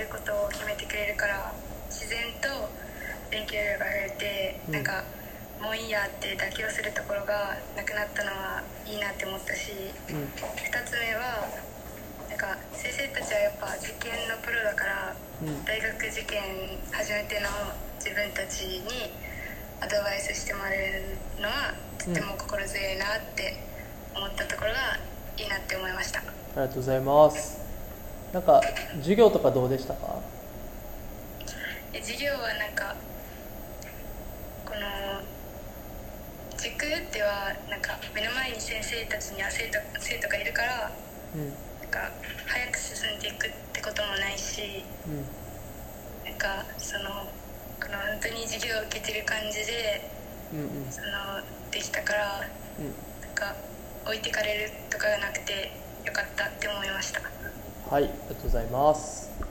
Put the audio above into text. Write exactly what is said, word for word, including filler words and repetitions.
ることを決めてくれるから自然と勉強量が増えて、うん、なんかもういいやって妥協するところがなくなったのはいいなって思ったし、うん、ふたつめはなんか先生たちはやっぱ受験のプロだから、うん、大学受験初めての自分たちにアドバイスしてもらえるのはとても心強いなって思ったところがいいなって思いました。 ありがとうございます。なんか授業とかどうでしたか？ 授業はなんかこの塾ではなんか目の前に先生たちには生徒、生徒がいるから、うん、なんか早く進んでいくってこともないし、うん、なんかそのこの本当に授業を受けてる感じで、うんうん、そのできたから、うん、なんか置いてかれるとかがなくてよかったって思いました。 はい、ありがとうございます。